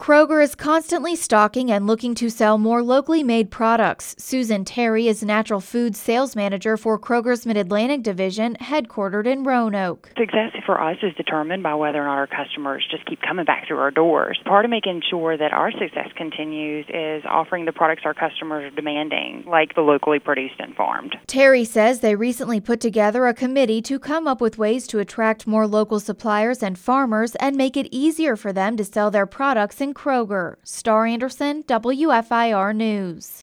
Kroger is constantly stocking and looking to sell more locally made products. Susan Terry is Natural Foods Sales Manager for Kroger's Mid-Atlantic Division, headquartered in Roanoke. Success for us is determined by whether or not our customers just keep coming back through our doors. Part of making sure that our success continues is offering the products our customers are demanding, like the locally produced and farmed. Terry says they recently put together a committee to come up with ways to attract more local suppliers and farmers and make it easier for them to sell their products in Kroger. Star Anderson, WFIR News.